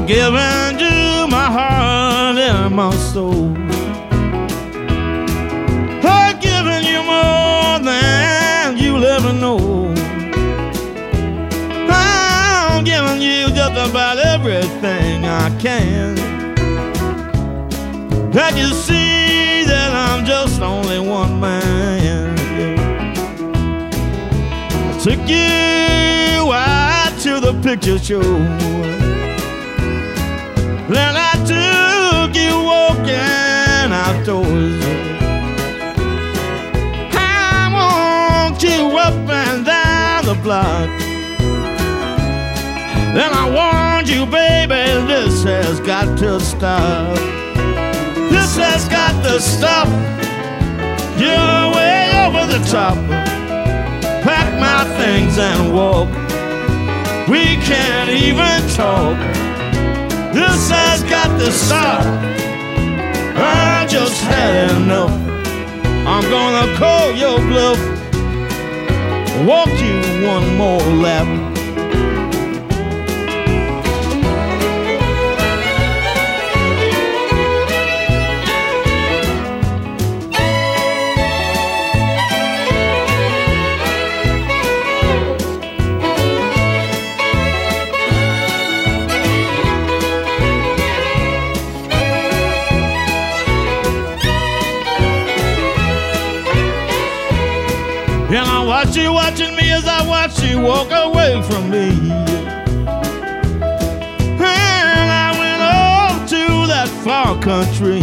given you my heart and my soul. I've given you more than you'll ever know. I'm giving you just about everything I can. Can't you see that I'm just only one man? I took you out to the picture show, then I took you walking outdoors. I walked you up and down the block. Then I warned you, baby, this has got to stop. This has got to stop. You're way over the top. Pack my things and walk. We can't even talk. This has got to stop. I just had enough. I'm gonna call your bluff. Walk you one more lap. And I watch you watching me as I watch you walk away from me. And I went off to that far country.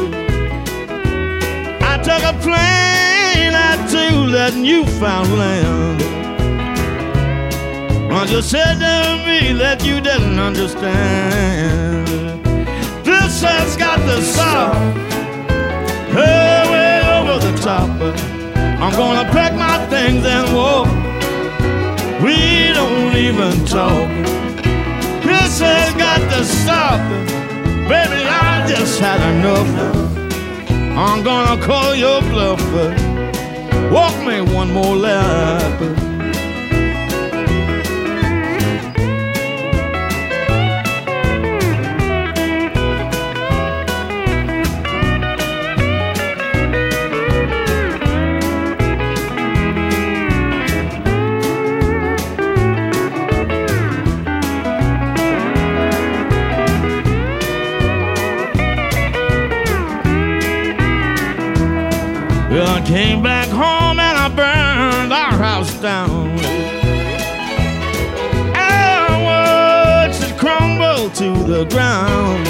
I took a plane out to that Newfoundland. But you said to me that you didn't understand. This has got to stop. Hey, way over the top. I'm gonna pack my things and walk. We don't even talk. This has got to stop. Baby, I just had enough. I'm gonna call your bluff. Walk me one more lap. Well, I came back home and I burned our house down. I watched it crumble to the ground.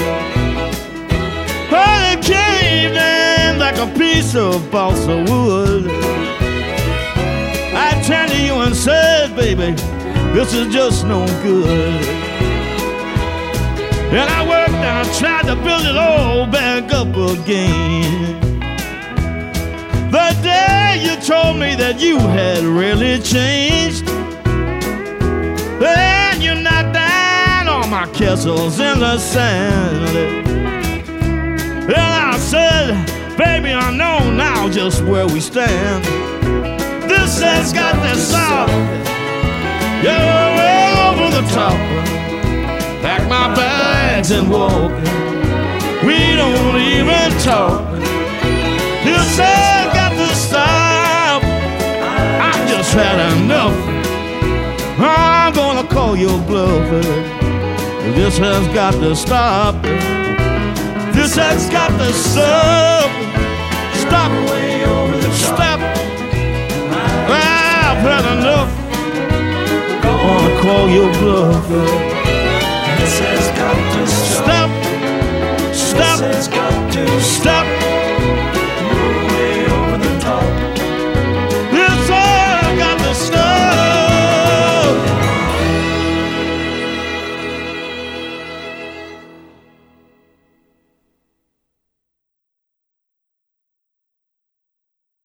Oh, it caved in like a piece of balsa wood. I turned to you and said, baby, this is just no good. And I worked and I tried to build it all back up again. The day you told me that you had really changed, then you knocked down all my castles in the sand. And I said, baby, I know now just where we stand. This has got to stop. You're way over the top. Pack my bags and walk. We don't even talk. This has got to stop. I just had enough. I'm gonna call your bluff. This has got to stop. This has got to stop. Stop. Stop. I've had enough. I'm gonna call your bluff.